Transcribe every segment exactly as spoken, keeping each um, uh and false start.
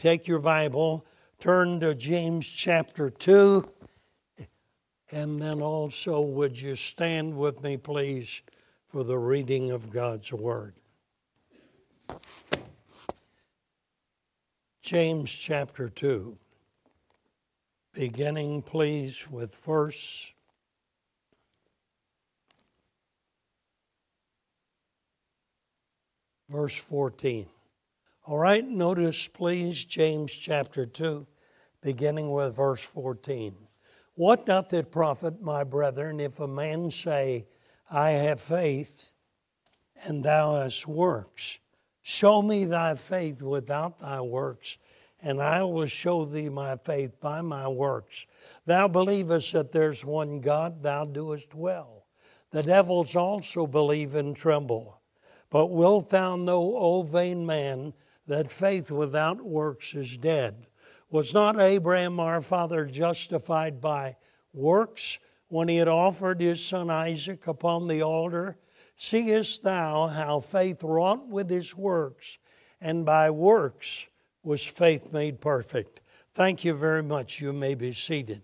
take your Bible, turn to James chapter two, and then also would you stand with me, please, for the reading of God's Word. James chapter two, beginning, please, with verse verse fourteen. All right, notice, please, James chapter two, beginning with verse fourteen. What doth it profit, my brethren, if a man say, I have faith, and thou hast works? Show me thy faith without thy works, and I will show thee my faith by my works. Thou believest that there's one God, thou doest well. The devils also believe and tremble. But wilt thou know, O vain man, that faith without works is dead? Was not Abraham our father justified by works when he had offered his son Isaac upon the altar? Seest thou how faith wrought with his works, and by works was faith made perfect? Thank you very much. You may be seated.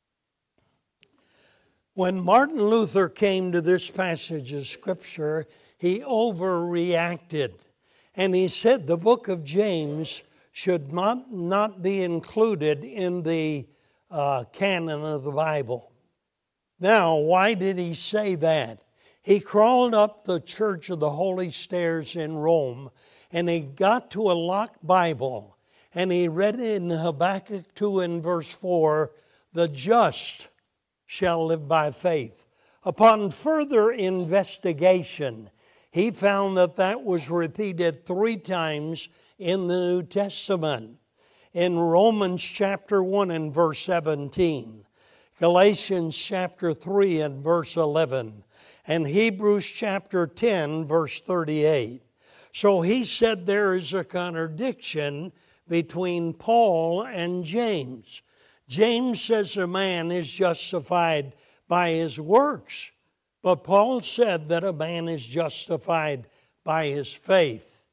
When Martin Luther came to this passage of Scripture, he overreacted. And he said the book of James should not, not be included in the uh, canon of the Bible. Now, why did he say that? He crawled up the Church of the Holy Stairs in Rome, and he got to a locked Bible, and he read in Habakkuk two and verse four, the just shall live by faith. Upon further investigation, he found that that was repeated three times in the New Testament. In Romans chapter one and verse seventeen, Galatians chapter three and verse eleven, and Hebrews chapter ten verse thirty-eight. So he said there is a contradiction between Paul and James. James says a man is justified by his works, but Paul said that a man is justified by his faith.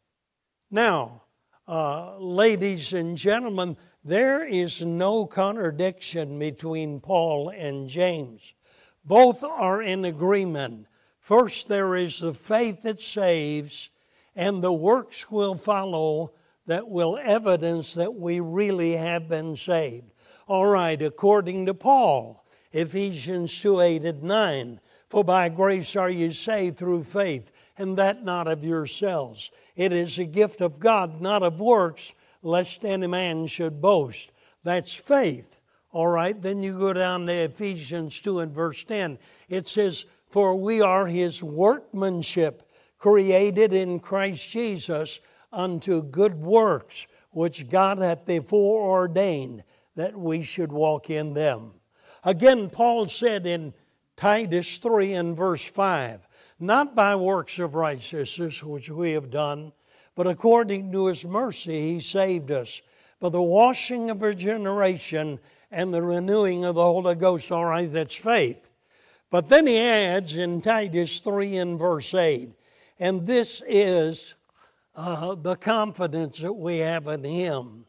Now, uh, ladies and gentlemen, there is no contradiction between Paul and James. Both are in agreement. First, there is the faith that saves, and the works will follow that will evidence that we really have been saved. All right, according to Paul, Ephesians two, eight and nine, for by grace are you saved through faith, and that not of yourselves. It is a gift of God, not of works, lest any man should boast. That's faith. All right, then you go down to Ephesians two and verse ten. It says, for we are his workmanship, created in Christ Jesus unto good works, which God hath before ordained that we should walk in them. Again, Paul said in Titus three and verse five, not by works of righteousness which we have done, but according to his mercy he saved us, by the washing of regeneration and the renewing of the Holy Ghost. All right, that's faith. But then he adds in Titus three and verse eight, and this is uh, the confidence that we have in him,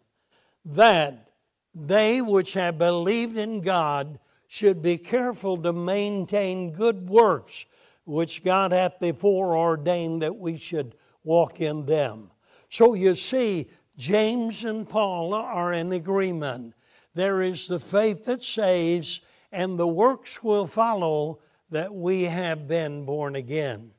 that they which have believed in God should be careful to maintain good works, which God hath before ordained that we should walk in them. So you see, James and Paul are in agreement. There is the faith that saves, and the works will follow that we have been born again.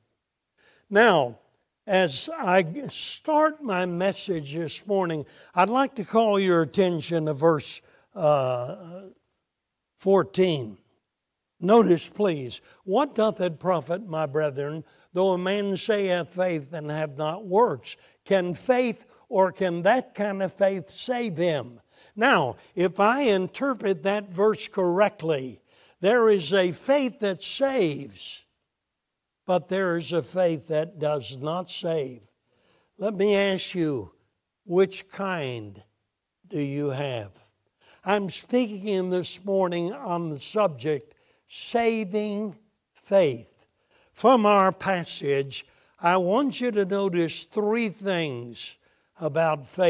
Now, as I start my message this morning, I'd like to call your attention to verse uh, fourteen. Notice, please, what doth it profit, my brethren, though a man say hath faith and have not works? Can faith or can that kind of faith save him? Now, if I interpret that verse correctly, there is a faith that saves, but there is a faith that does not save. Let me ask you, which kind do you have? I'm speaking this morning on the subject, saving faith. From our passage, I want you to notice three things about faith.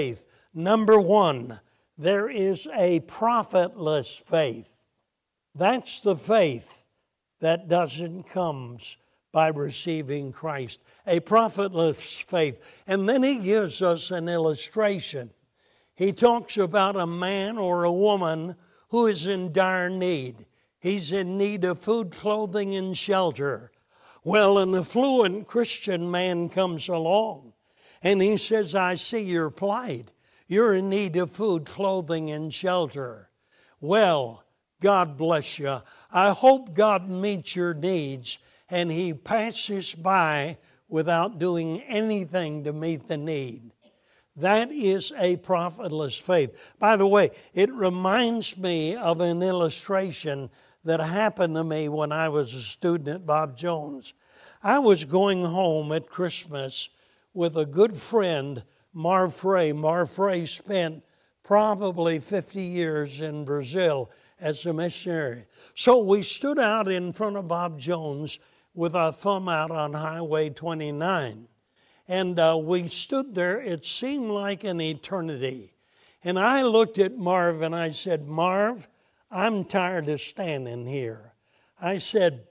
Number one, there is a profitless faith. That's the faith that doesn't come by receiving Christ. A profitless faith. And then he gives us an illustration. He talks about a man or a woman who is in dire need. He's in need of food, clothing, and shelter. Well, an affluent Christian man comes along and he says, I see your plight. You're in need of food, clothing, and shelter. Well, God bless you. I hope God meets your needs, and he passes by without doing anything to meet the need. That is a profitless faith. By the way, it reminds me of an illustration that happened to me when I was a student at Bob Jones. I was going home at Christmas with a good friend, Marv Frey. Marv Frey spent probably fifty years in Brazil as a missionary. So we stood out in front of Bob Jones with our thumb out on Highway twenty-nine. And uh, we stood there. It seemed like an eternity. And I looked at Marv and I said, Marv, I'm tired of standing here. I said,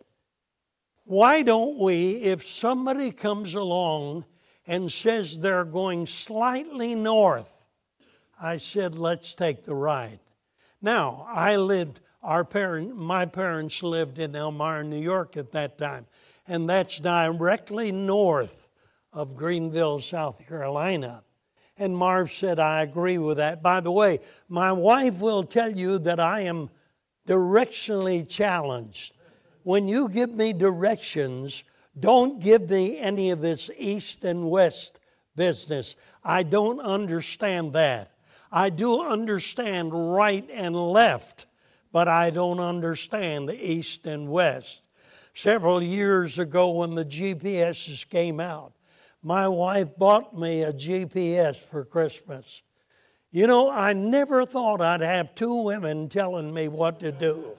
why don't we, if somebody comes along and says they're going slightly north, I said, let's take the ride. Now, I lived, our parent, my parents lived in Elmira, New York at that time, and that's directly north of Greenville, South Carolina. And Marv said, I agree with that. By the way, my wife will tell you that I am directionally challenged. When you give me directions, don't give me any of this east and west business. I don't understand that. I do understand right and left, but I don't understand the east and west. Several years ago when the G P Ses came out, my wife bought me a G P S for Christmas. You know, I never thought I'd have two women telling me what to do.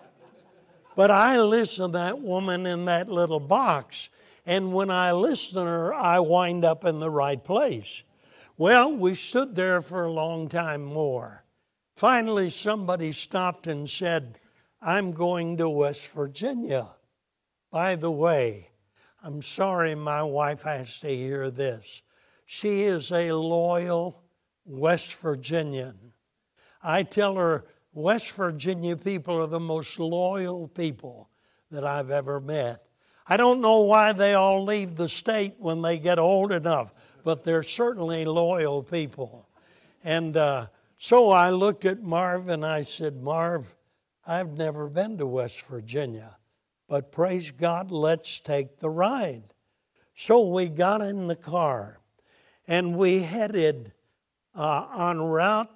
But I listen to that woman in that little box, and when I listen to her, I wind up in the right place. Well, we stood there for a long time more. Finally, somebody stopped and said, I'm going to West Virginia. By the way, I'm sorry my wife has to hear this. She is a loyal West Virginian. I tell her, West Virginia people are the most loyal people that I've ever met. I don't know why they all leave the state when they get old enough, but they're certainly loyal people. And uh, so I looked at Marv and I said, Marv, I've never been to West Virginia, but praise God, let's take the ride. So we got in the car and we headed uh, on Route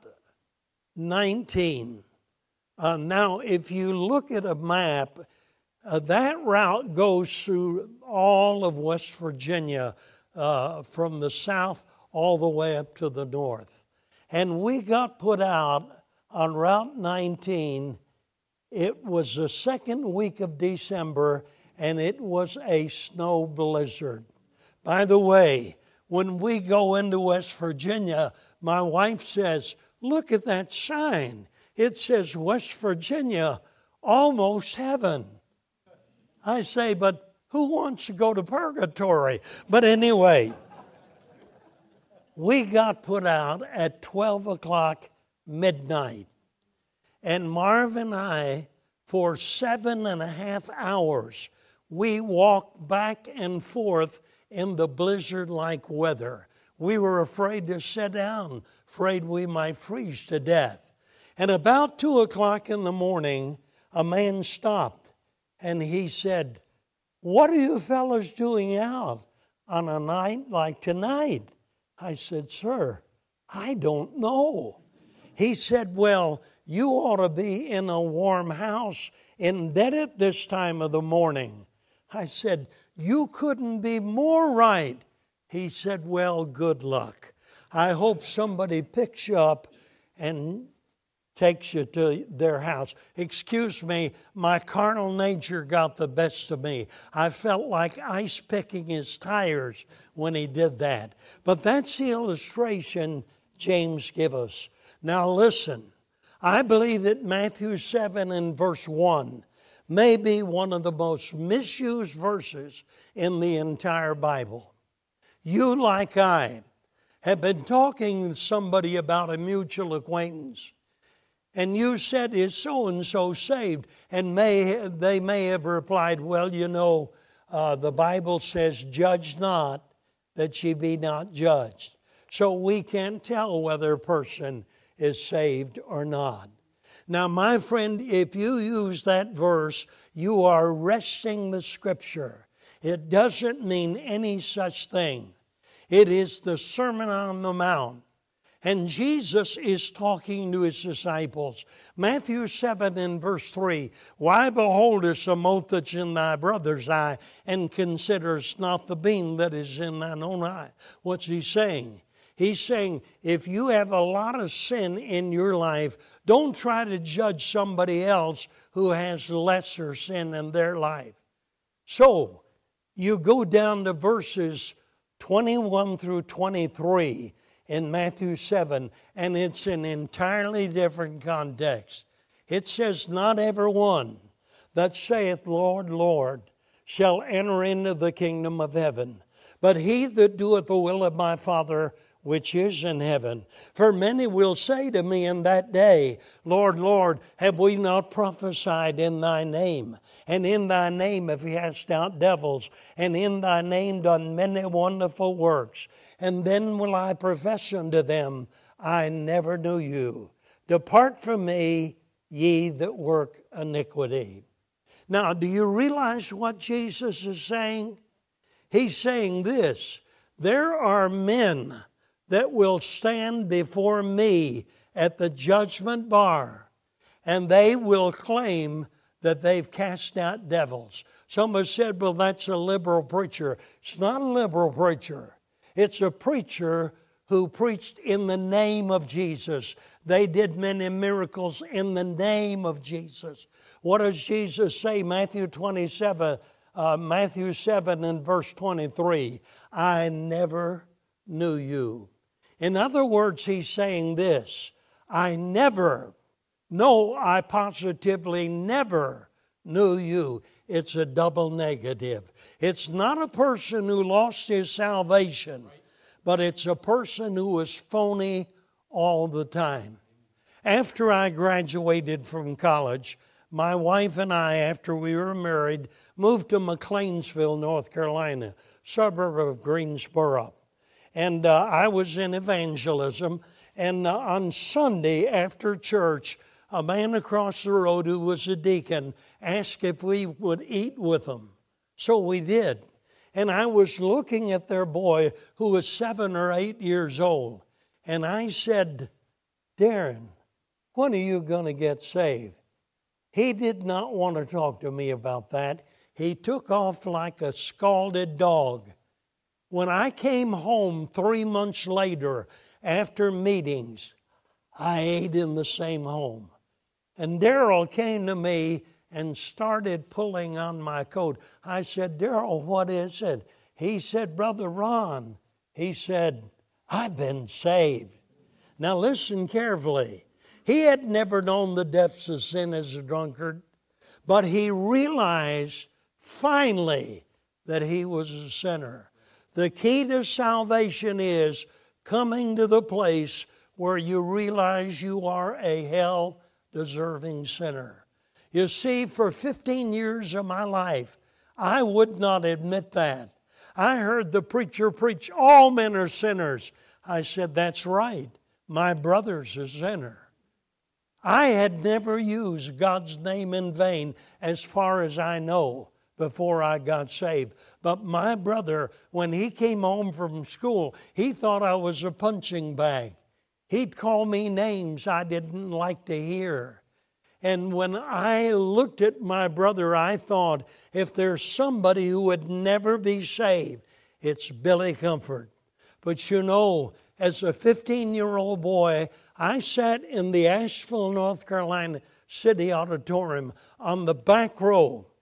nineteen. Uh, now, if you look at a map, uh, that route goes through all of West Virginia, uh, from the south all the way up to the north. And we got put out on Route nineteen. It was the second week of December, and it was a snow blizzard. By the way, when we go into West Virginia, my wife says, look at that sign. It says West Virginia, almost heaven. I say, but who wants to go to purgatory? But anyway, we got put out at twelve o'clock midnight. And Marv and I, for seven and a half hours, we walked back and forth in the blizzard-like weather. We were afraid to sit down, afraid we might freeze to death. And about two o'clock in the morning, a man stopped and he said, what are you fellas doing out on a night like tonight? I said, sir, I don't know. He said, well, you ought to be in a warm house in bed at this time of the morning. I said, you couldn't be more right. He said, well, good luck. I hope somebody picks you up and takes you to their house. Excuse me, my carnal nature got the best of me. I felt like ice picking his tires when he did that. But that's the illustration James gives us. Now listen, I believe that Matthew seven and verse one may be one of the most misused verses in the entire Bible. You, like I, have been talking to somebody about a mutual acquaintance, and you said, is so-and-so saved? And may they may have replied, well, you know, uh, the Bible says, judge not, that ye be not judged. So we can't tell whether a person is saved or not. Now, my friend, if you use that verse, you are wresting the Scripture. It doesn't mean any such thing. It is the Sermon on the Mount. And Jesus is talking to his disciples. Matthew seven and verse three, why beholdest a mote that's in thy brother's eye, and considerest not the beam that is in thine own eye? What's he saying? He's saying, if you have a lot of sin in your life, don't try to judge somebody else who has lesser sin in their life. So, you go down to verses twenty-one through twenty-three in Matthew seven, and it's an entirely different context. It says, not every one that saith, Lord, Lord, shall enter into the kingdom of heaven, but he that doeth the will of my Father which is in heaven. For many will say to me in that day, Lord, Lord, have we not prophesied in thy name? And in thy name have cast out devils, and in thy name done many wonderful works. And then will I profess unto them, I never knew you. Depart from me, ye that work iniquity. Now, do you realize what Jesus is saying? He's saying this, there are men that will stand before me at the judgment bar, and they will claim that they've cast out devils. Somebody said, well, that's a liberal preacher. It's not a liberal preacher. It's a preacher who preached in the name of Jesus. They did many miracles in the name of Jesus. What does Jesus say? Matthew twenty-seven, uh, Matthew seven and verse twenty-three. I never knew you. In other words, he's saying this, I never, no, I positively never knew you. It's a double negative. It's not a person who lost his salvation, but it's a person who was phony all the time. After I graduated from college, my wife and I, after we were married, moved to McLeansville, North Carolina, suburb of Greensboro. And uh, I was in evangelism, and uh, on Sunday after church, a man across the road who was a deacon asked if we would eat with him. So we did. And I was looking at their boy who was seven or eight years old. And I said, Darren, when are you going to get saved? He did not want to talk to me about that. He took off like a scalded dog. When I came home three months later after meetings, I ate in the same home. And Darrell came to me and started pulling on my coat. I said, Darrell, what is it? He said, Brother Ron, he said, I've been saved. Now listen carefully. He had never known the depths of sin as a drunkard, but he realized finally that he was a sinner. The key to salvation is coming to the place where you realize you are a hell-deserving sinner. You see, for fifteen years of my life, I would not admit that. I heard the preacher preach, all men are sinners. I said, that's right. My brother's a sinner. I had never used God's name in vain as far as I know before I got saved. But my brother, when he came home from school, he thought I was a punching bag. He'd call me names I didn't like to hear. And when I looked at my brother, I thought, if there's somebody who would never be saved, it's Billy Comfort. But you know, as a fifteen-year-old boy, I sat in the Asheville, North Carolina City Auditorium on the back row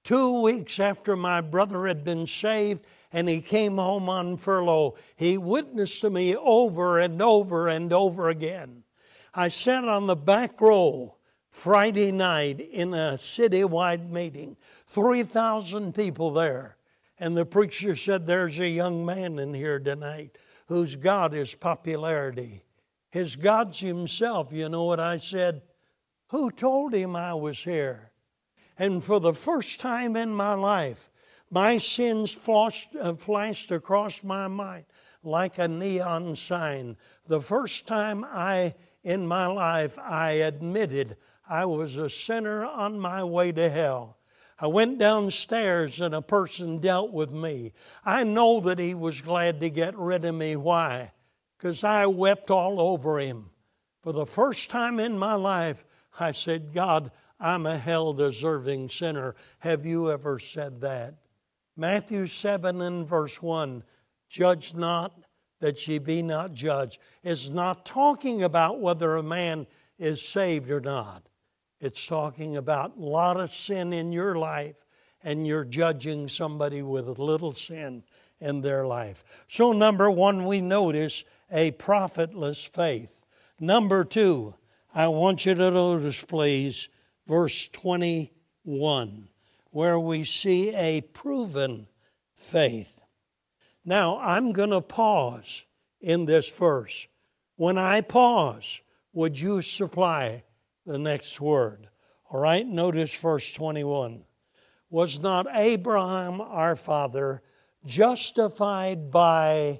Two weeks after my brother had been saved and he came home on furlough, he witnessed to me over and over and over again. I sat on the back row Friday night in a citywide meeting, three thousand people there. And the preacher said, there's a young man in here tonight whose God is popularity. His God's himself. You know what I said? Who told him I was here? And for the first time in my life, my sins flashed, uh, flashed across my mind like a neon sign. The first time I, in my life, I admitted I was a sinner on my way to hell. I went downstairs and a person dealt with me. I know that he was glad to get rid of me. Why? Because I wept all over him. For the first time in my life, I said, God, I'm a hell-deserving sinner. Have you ever said that? Matthew seven and verse one, judge not that ye be not judged, is not talking about whether a man is saved or not. It's talking about a lot of sin in your life, and you're judging somebody with a little sin in their life. So number one, we notice a profitless faith. Number two, I want you to notice, please, verse twenty-one, where we see a proven faith. Now, I'm going to pause in this verse. When I pause, would you supply the next word? All right, notice verse twenty-one. Was not Abraham our father justified by,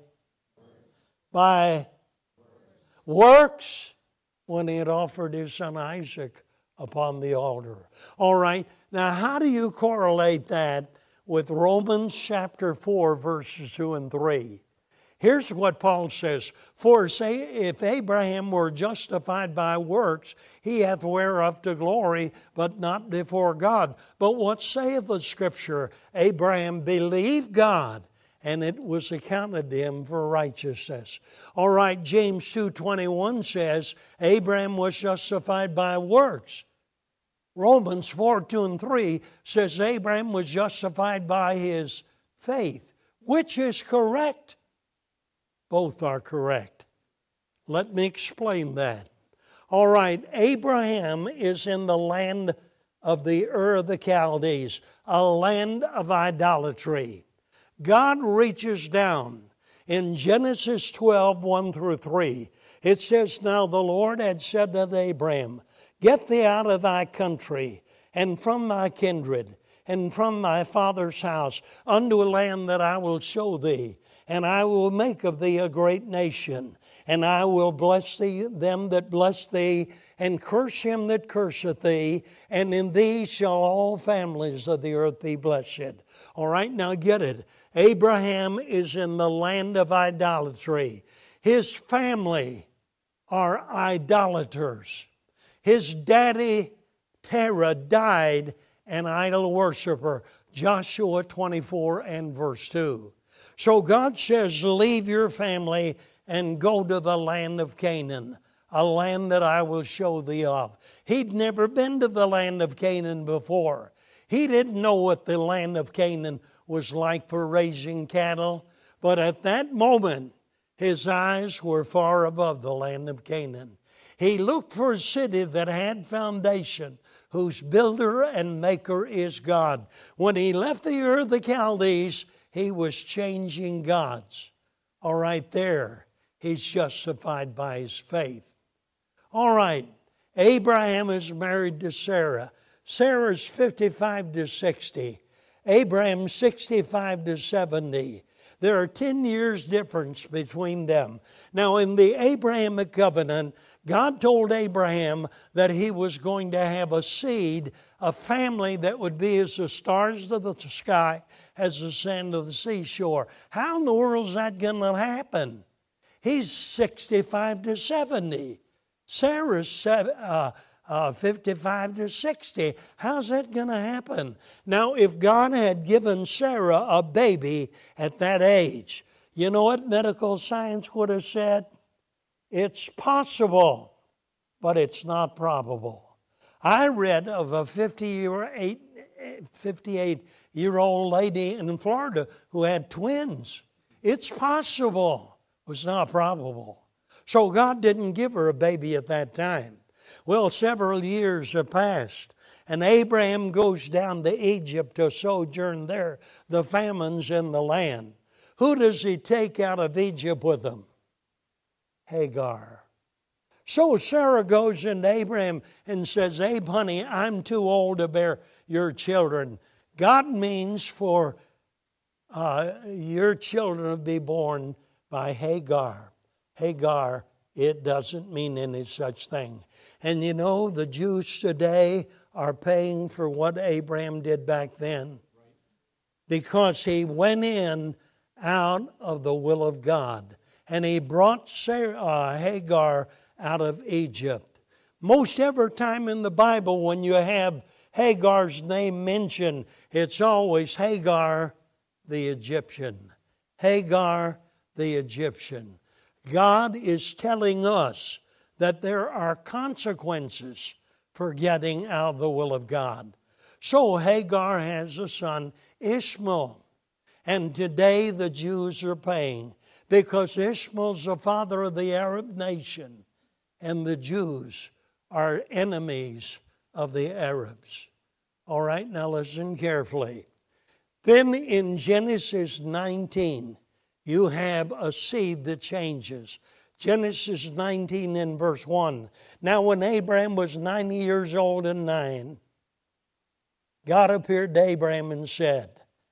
by works when he had offered his son Isaac upon the altar? All right, now how do you correlate that with Romans chapter four, verses two and three? Here's what Paul says, for say, if Abraham were justified by works, he hath whereof to glory, but not before God. But what saith the Scripture? Abraham believed God, and it was accounted to him for righteousness. All right, James two twenty-one says, Abraham was justified by works. Romans four, two and three says Abraham was justified by his faith. Which is correct? Both are correct. Let me explain that. All right, Abraham is in the land of the Ur of the Chaldees, a land of idolatry. God reaches down. In Genesis twelve, one through three, it says, now the Lord had said unto Abraham, get thee out of thy country, and from thy kindred, and from thy father's house, unto a land that I will show thee. And I will make of thee a great nation, and I will bless thee, them that bless thee, and curse him that curseth thee, and in thee shall all families of the earth be blessed. All right, now get it. Abraham is in the land of idolatry. His family are idolaters. His daddy, Terah, died an idol worshiper. Joshua twenty-four and verse two. So God says, leave your family and go to the land of Canaan, a land that I will show thee of. He'd never been to the land of Canaan before. He didn't know what the land of Canaan was like for raising cattle. But at that moment, his eyes were far above the land of Canaan. He looked for a city that had foundation, whose builder and maker is God. When he left the Ur of the Chaldees, he was changing gods. All right, there, he's justified by his faith. All right, Abraham is married to Sarah. Sarah's fifty-five to sixty. Abraham sixty-five to seventy. There are ten years difference between them. Now, in the Abrahamic covenant, God told Abraham that he was going to have a seed, a family that would be as the stars of the sky, as the sand of the seashore. How in the world is that going to happen? He's sixty-five to seventy. Sarah's uh, uh, fifty-five to sixty. How's that going to happen? Now, if God had given Sarah a baby at that age, you know what medical science would have said? It's possible, but it's not probable. I read of a fifty-eight fifty-eight-year-old lady in Florida who had twins. It's possible. It was not probable. So God didn't give her a baby at that time. Well, several years have passed, and Abraham goes down to Egypt to sojourn there, the famines in the land. Who does he take out of Egypt with him? Hagar. So Sarah goes into Abraham and says, Abe, honey, I'm too old to bear your children. God means for uh, your children to be born by Hagar. Hagar, it doesn't mean any such thing. And you know, the Jews today are paying for what Abraham did back then, because he went in out of the will of God, and he brought Sarah, uh, Hagar out of Egypt. Most every time in the Bible when you have Hagar's name mentioned, it's always Hagar the Egyptian. Hagar the Egyptian. God is telling us that there are consequences for getting out of the will of God. So Hagar has a son, Ishmael. And today the Jews are paying, because Ishmael's the father of the Arab nation, and the Jews are enemies of the Arabs. All right, now listen carefully. Then in Genesis nineteen, you have a seed that changes. Genesis nineteen and verse one. Now when Abraham was ninety years old and nine, God appeared to Abraham and said,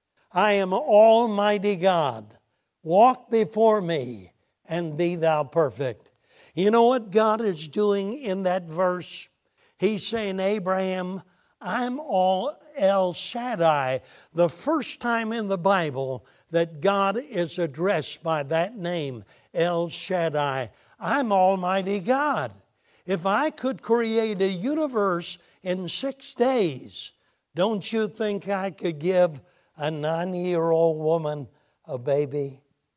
I am Almighty God. Walk before me and be thou perfect. You know what God is doing in that verse? He's saying, Abraham, I'm all El Shaddai. The first time in the Bible that God is addressed by that name, El Shaddai. I'm Almighty God. If I could create a universe in six days, don't you think I could give a ninety-year-old woman a baby?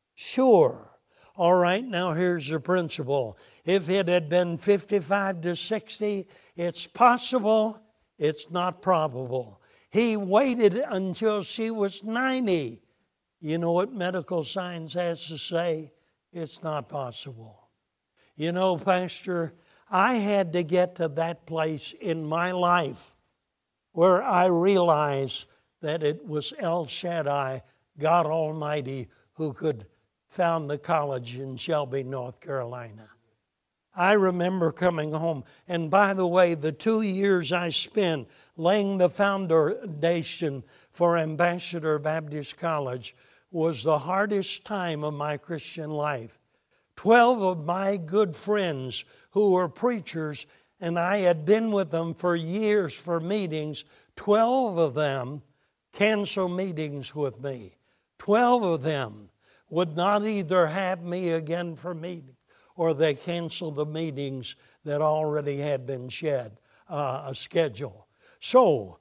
Sure. All right, now here's the principle. If it had been fifty-five to sixty, it's possible, it's not probable. He waited until she was ninety. You know what medical science has to say? It's not possible. You know, Pastor, I had to get to that place in my life where I realized that it was El Shaddai, God Almighty, who could found the college in Shelby, North Carolina. I remember coming home, and by the way, the two years I spent laying the foundation for Ambassador Baptist College was the hardest time of my Christian life. Twelve of my good friends who were preachers, and I had been with them for years for meetings, twelve of them canceled meetings with me. Twelve of them would not either have me again for meetings, or they canceled the meetings that already had been shed, uh, a schedule. So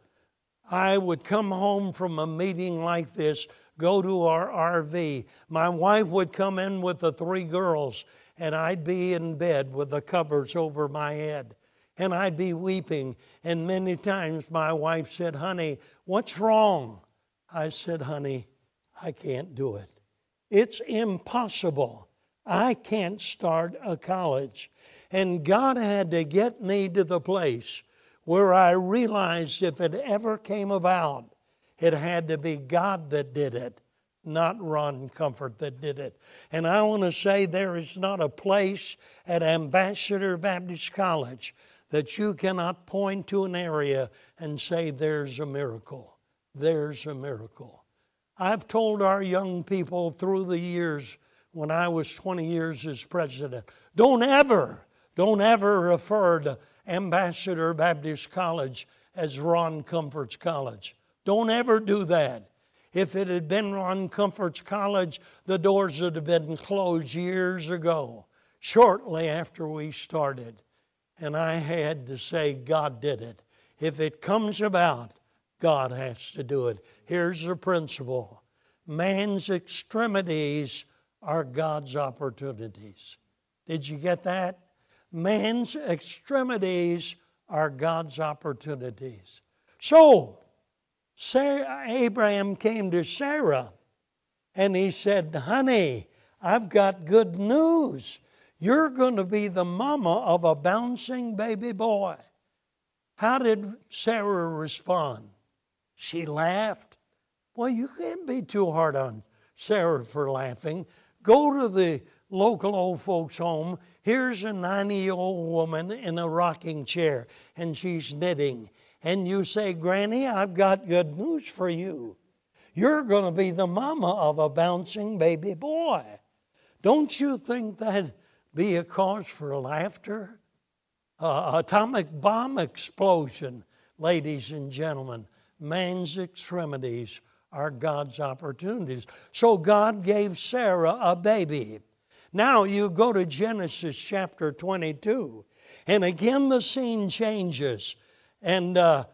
I would come home from a meeting like this, go to our R V. My wife would come in with the three girls, and I'd be in bed with the covers over my head. And I'd be weeping. And many times my wife said, honey, what's wrong? I said, honey, I can't do it. It's impossible. I can't start a college. And God had to get me to the place where I realized if it ever came about, it had to be God that did it, not Ron Comfort that did it. And I want to say there is not a place at Ambassador Baptist College that you cannot point to an area and say there's a miracle. There's a miracle. I've told our young people through the years when I was twenty years as president, don't ever, don't ever refer to Ambassador Baptist College as Ron Comfort's college. Don't ever do that. If it had been Ron Comfort's college, the doors would have been closed years ago, shortly after we started. And I had to say, God did it. If it comes about, God has to do it. Here's the principle. Man's extremities are God's opportunities. Did you get that? Man's extremities are God's opportunities. So, Sarah, Abraham came to Sarah and he said, honey, I've got good news. You're going to be the mama of a bouncing baby boy. How did Sarah respond? She laughed. Well, you can't be too hard on Sarah for laughing. Go to the local old folks' home. Here's a ninety-year-old woman in a rocking chair, and she's knitting. And you say, Granny, I've got good news for you. You're going to be the mama of a bouncing baby boy. Don't you think that'd be a cause for laughter? Uh, atomic bomb explosion, ladies and gentlemen. Man's extremities are God's opportunities. So God gave Sarah a baby. Now you go to Genesis chapter twenty-two, and again the scene changes. And uh,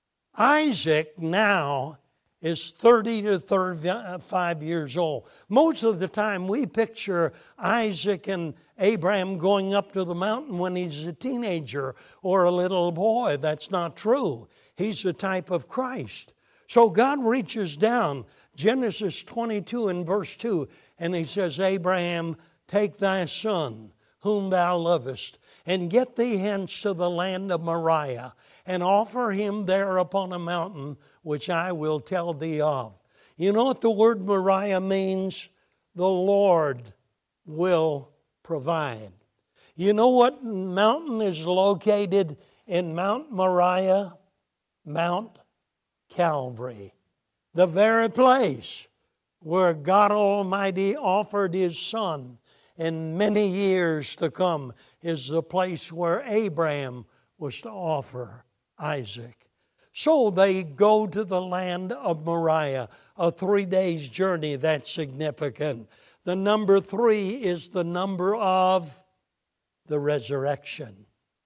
Isaac now is thirty to thirty-five years old. Most of the time we picture Isaac and Abraham going up to the mountain when he's a teenager or a little boy. That's not true. He's a type of Christ. So God reaches down, Genesis twenty-two and verse two, and he says, Abraham, take thy son, whom thou lovest, and get thee hence to the land of Moriah, and offer him there upon a mountain, which I will tell thee of. You know what the word Moriah means? The Lord will provide. You know what mountain is located in Mount Moriah? Mount Calvary. The very place where God Almighty offered His Son in many years to come is the place where Abraham was to offer Isaac. So they go to the land of Moriah, a three days journey. That's significant. The number three is the number of the resurrection.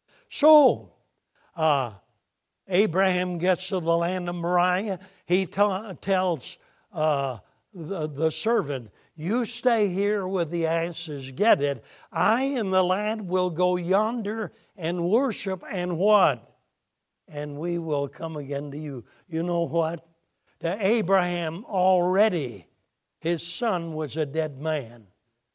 So, uh, Abraham gets to the land of Moriah. He t- tells uh, the, the servant, you stay here with the asses, get it. I and the lad will go yonder and worship, and what? And we will come again to you. You know what? To Abraham already, his son was a dead man.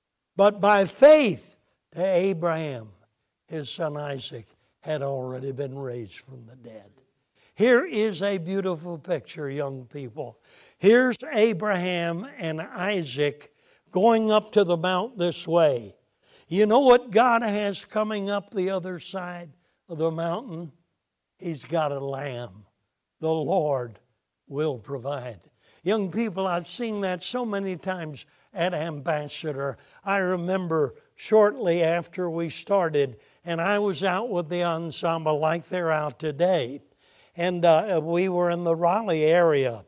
But by faith, to Abraham, his son Isaac had already been raised from the dead. Here is a beautiful picture, young people. Here's Abraham and Isaac going up to the mount this way. You know what God has coming up the other side of the mountain? He's got a lamb. The Lord will provide. Young people, I've seen that so many times at Ambassador. I remember shortly after we started, and I was out with the ensemble like they're out today. And uh, we were in the Raleigh area.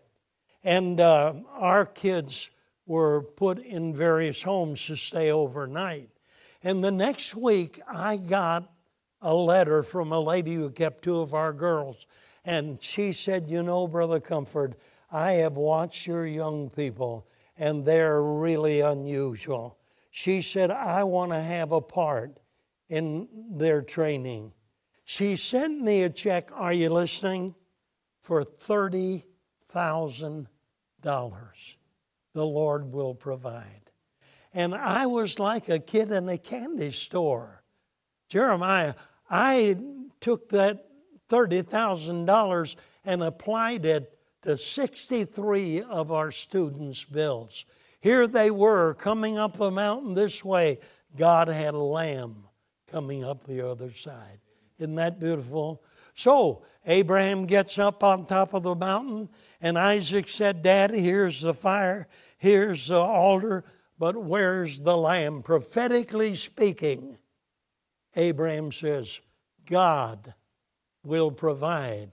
And uh, our kids were put in various homes to stay overnight. And the next week, I got a letter from a lady who kept two of our girls. And she said, you know, Brother Comfort, I have watched your young people, and they're really unusual. She said, I want to have a part in their training. She sent me a check, are you listening? For thirty thousand dollars. The Lord will provide. And I was like a kid in a candy store. Jeremiah, I took that thirty thousand dollars and applied it to sixty-three of our students' bills. Here they were coming up the mountain this way. God had a lamb coming up the other side. Isn't that beautiful? So Abraham gets up on top of the mountain, and Isaac said, Daddy, here's the fire, here's the altar, but where's the lamb? Prophetically speaking, Abraham says, God will provide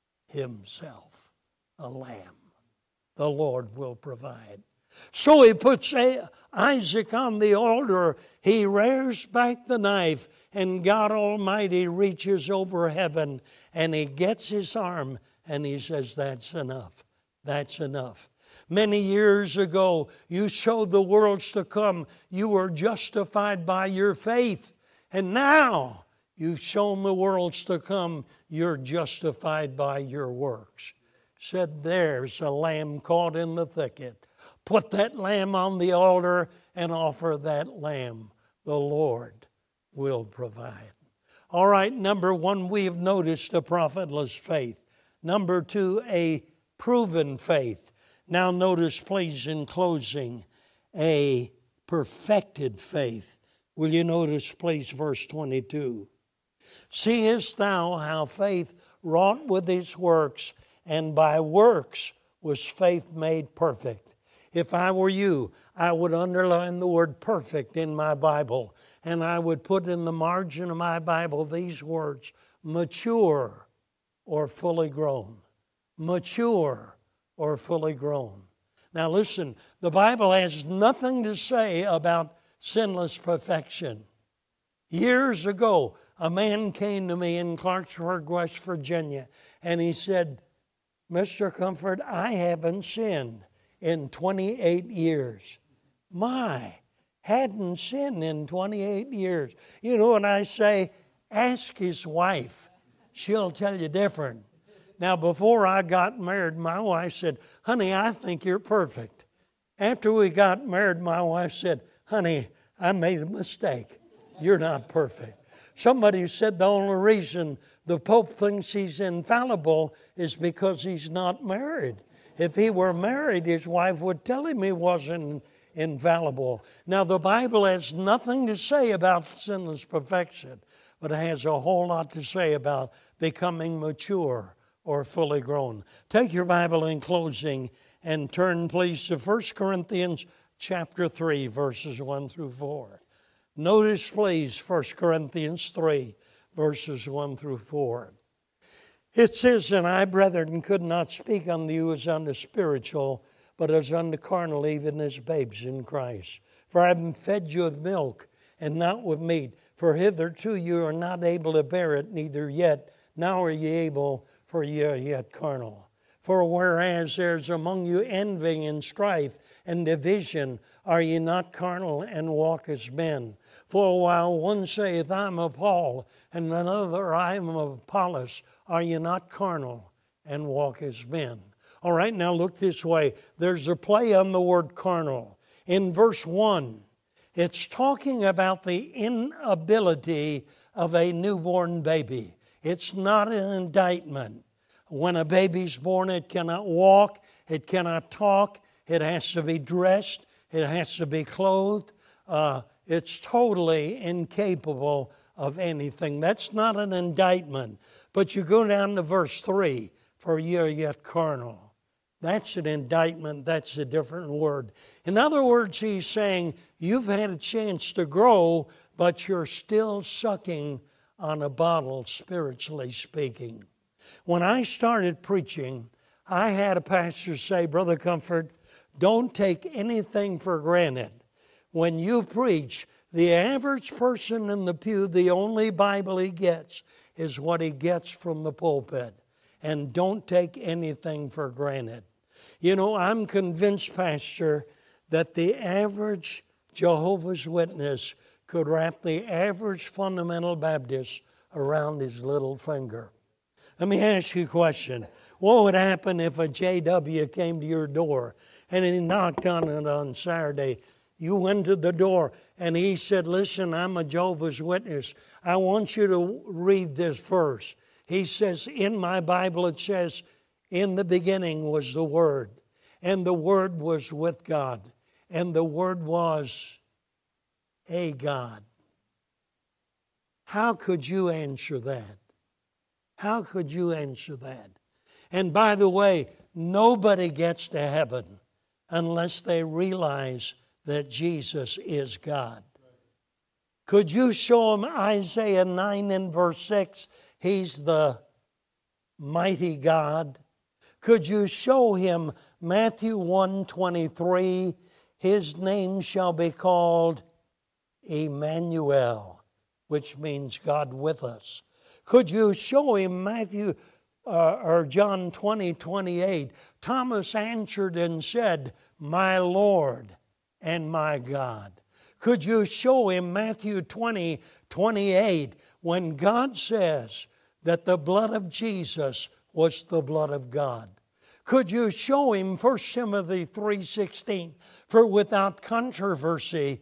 Himself a lamb. The Lord will provide. So he puts Isaac on the altar. He rears back the knife, and God Almighty reaches over heaven, and He gets His arm, and He says, that's enough. That's enough. Many years ago, you showed the worlds to come. You were justified by your faith. And now, you've shown the worlds to come. You're justified by your works. said, there's a lamb caught in the thicket. Put that lamb on the altar and offer that lamb. The Lord will provide. All right, number one, we have noticed a profitless faith. Number two, a proven faith. Now notice, please, in closing, a perfected faith. Will you notice, please, verse twenty-two? Seest thou how faith wrought with his works, and by works was faith made perfect. If I were you, I would underline the word perfect in my Bible, and I would put in the margin of my Bible these words, mature or fully grown. Mature or fully grown. Now listen, the Bible has nothing to say about sinless perfection. Years ago, a man came to me in Clarksburg, West Virginia, and he said, Mister Comfort, I haven't sinned in twenty-eight years. My, hadn't sinned in twenty-eight years. You know what I say? Ask his wife. She'll tell you different. Now, before I got married, my wife said, honey, I think you're perfect. After we got married, my wife said, honey, I made a mistake. You're not perfect. Somebody said the only reason the Pope thinks he's infallible is because he's not married. If he were married, his wife would tell him he wasn't infallible. Now, the Bible has nothing to say about sinless perfection, but it has a whole lot to say about becoming mature or fully grown. Take your Bible in closing and turn, please, to First Corinthians chapter three, verses one through four. Notice, please, First Corinthians three, verses one through four. It says, and I, brethren, could not speak unto you as unto spiritual, but as unto carnal, even as babes in Christ. For I have fed you with milk, and not with meat. For hitherto you are not able to bear it, neither yet now are ye able, for ye are yet carnal. For whereas there is among you envying and strife and division, are ye not carnal and walk as men? For while one saith, I am of Paul, and another, I am of Apollos, are ye not carnal and walk as men? All right, now look this way. There's a play on the word carnal. In verse one, it's talking about the inability of a newborn baby. It's not an indictment. When a baby's born, it cannot walk, it cannot talk, it has to be dressed, it has to be clothed. Uh, it's totally incapable of anything. That's not an indictment. But you go down to verse three, for ye are yet carnal. That's an indictment. That's a different word. In other words, he's saying, you've had a chance to grow, but you're still sucking on a bottle, spiritually speaking. When I started preaching, I had a pastor say, Brother Comfort, don't take anything for granted. When you preach, the average person in the pew, the only Bible he gets is what he gets from the pulpit. And don't take anything for granted. You know, I'm convinced, Pastor, that the average Jehovah's Witness could wrap the average fundamental Baptist around his little finger. Let me ask you a question. What would happen if a J W came to your door and he knocked on it on Saturday? You went to the door and he said, listen, I'm a Jehovah's Witness. I want you to read this verse. He says, in my Bible it says, in the beginning was the Word, and the Word was with God, and the Word was a God. How could you answer that? How could you answer that? And by the way, nobody gets to heaven unless they realize that Jesus is God. Could you show them Isaiah nine and verse six? He's the mighty God. Could you show him Matthew one twenty-three? His name shall be called Emmanuel, which means God with us. Could you show him Matthew uh, or John twenty twenty-eight? Thomas answered and said, my Lord and my God. Could you show him Matthew twenty twenty-eight when God says that the blood of Jesus was the blood of God? Could you show him First Timothy three sixteen? For without controversy,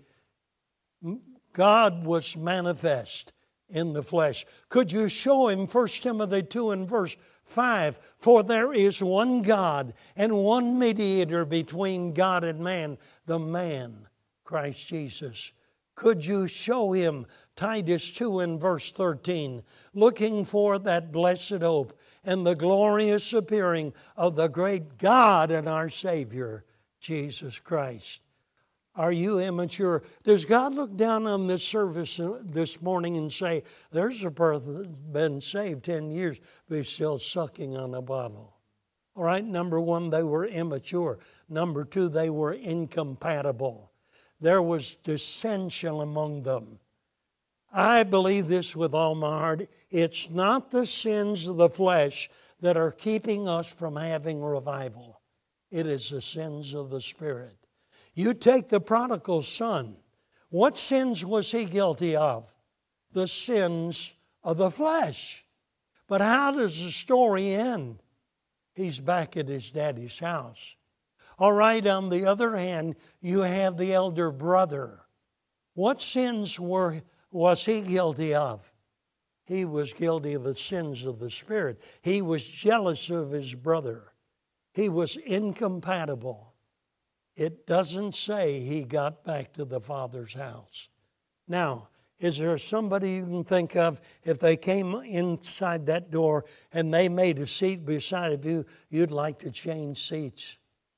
God was manifest in the flesh. Could you show him First Timothy two and verse five? For there is one God and one mediator between God and man, the man, Christ Jesus. Could you show him Titus two and verse thirteen? Looking for that blessed hope and the glorious appearing of the great God and our Savior, Jesus Christ. Are you immature? Does God look down on this service this morning and say, there's a person that's been saved ten years, but he's still sucking on a bottle? All right, number one, they were immature. Number two, they were incompatible. There was dissension among them. I believe this with all my heart. It's not the sins of the flesh that are keeping us from having revival. It is the sins of the Spirit. You take the prodigal son. What sins was he guilty of? The sins of the flesh. But how does the story end? He's back at his daddy's house. All right, on the other hand, you have the elder brother. What sins were was he guilty of? He was guilty of the sins of the Spirit. He was jealous of his brother. He was incompatible. It doesn't say he got back to the Father's house. Now, is there somebody you can think of, if they came inside that door and they made a seat beside of you, you'd like to change seats?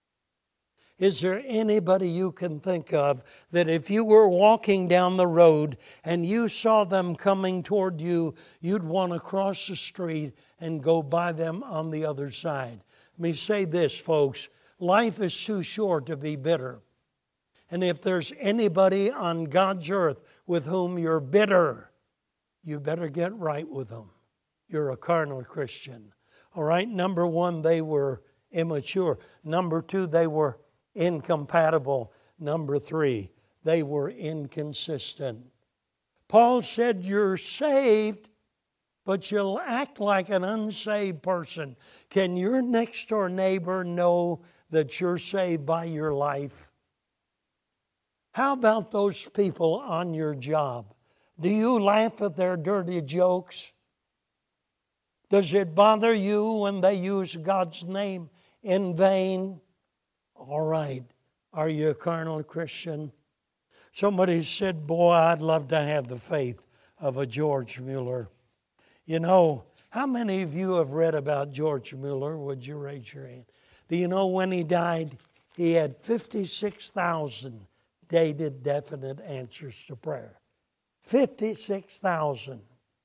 Is there anybody you can think of that if you were walking down the road and you saw them coming toward you, you'd want to cross the street and go by them on the other side? Let me say this, folks. Life is too short to be bitter. And if there's anybody on God's earth with whom you're bitter, you better get right with them. You're a carnal Christian. All right, number one, they were immature. Number two, they were incompatible. Number three, they were inconsistent. Paul said, you're saved, but you'll act like an unsaved person. Can your next door neighbor know that you're saved by your life? How about those people on your job? Do you laugh at their dirty jokes? Does it bother you when they use God's name in vain? All right. Are you a carnal Christian? Somebody said, boy, I'd love to have the faith of a George Mueller. You know, how many of you have read about George Mueller? Would you raise your hand? Do you know when he died? He had fifty-six thousand dated definite answers to prayer. fifty-six thousand.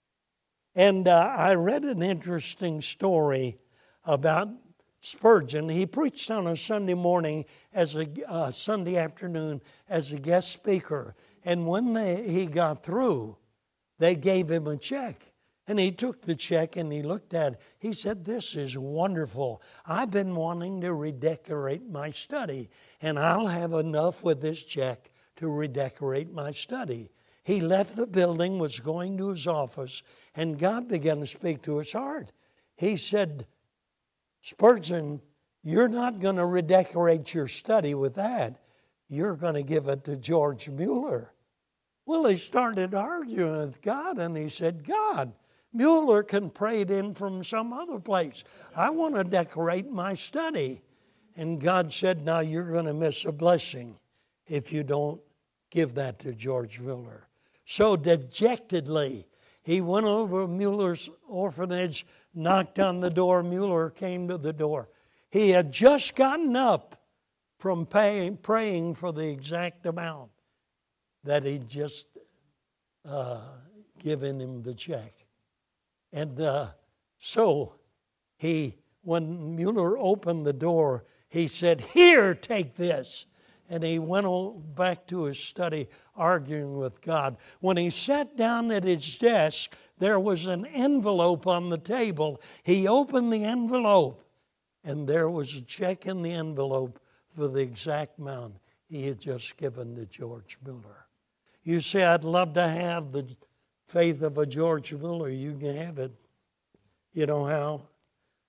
And uh, I read an interesting story about Spurgeon. He preached on a Sunday morning, as a uh, Sunday afternoon, as a guest speaker. And when they, he got through, they gave him a check. And he took the check and he looked at it. He said, this is wonderful. I've been wanting to redecorate my study, and I'll have enough with this check to redecorate my study. He left the building, was going to his office, and God began to speak to his heart. He said, Spurgeon, you're not going to redecorate your study with that. You're going to give it to George Mueller. Well, he started arguing with God, and he said, God, Mueller can pray it in from some other place. I want to decorate my study. And God said, now you're going to miss a blessing if you don't give that to George Mueller. So dejectedly, he went over to Mueller's orphanage, knocked on the door. Mueller came to the door. He had just gotten up from paying, praying for the exact amount that he'd just uh, given him the check. And uh, so he, when Mueller opened the door, he said, here, take this. And he went back to his study arguing with God. When he sat down at his desk, there was an envelope on the table. He opened the envelope, and there was a check in the envelope for the exact amount he had just given to George Mueller. You say, I'd love to have the faith of a George Mueller. You can have it. You know how?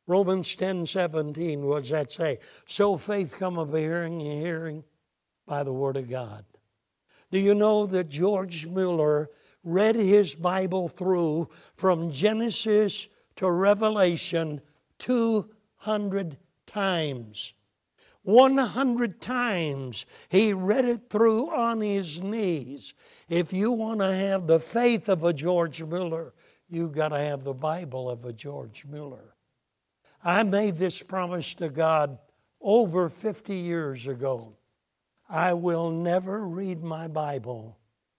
Romans ten seventeen, what does that say? So faith cometh by hearing, and hearing by the word of God. Do you know that George Mueller read his Bible through from Genesis to Revelation two hundred times? one hundred times he read it through on his knees. If you want to have the faith of a George Mueller, you've got to have the Bible of a George Mueller. I made this promise to God over fifty years ago. I will never read my Bible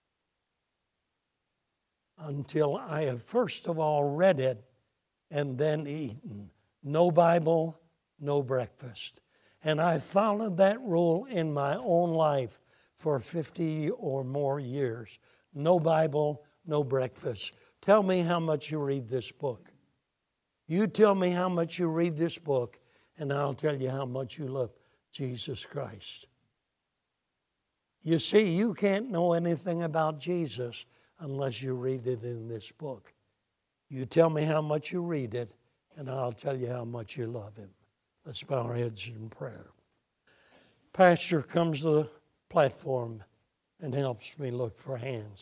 until I have first of all read it and then eaten. No Bible, no breakfast. And I followed that rule in my own life for fifty or more years. No Bible, no breakfast. Tell me how much you read this book. You tell me how much you read this book, and I'll tell you how much you love Jesus Christ. You see, you can't know anything about Jesus unless you read it in this book. You tell me how much you read it, and I'll tell you how much you love him. Let's bow our heads in prayer. Pastor comes to the platform and helps me look for hands.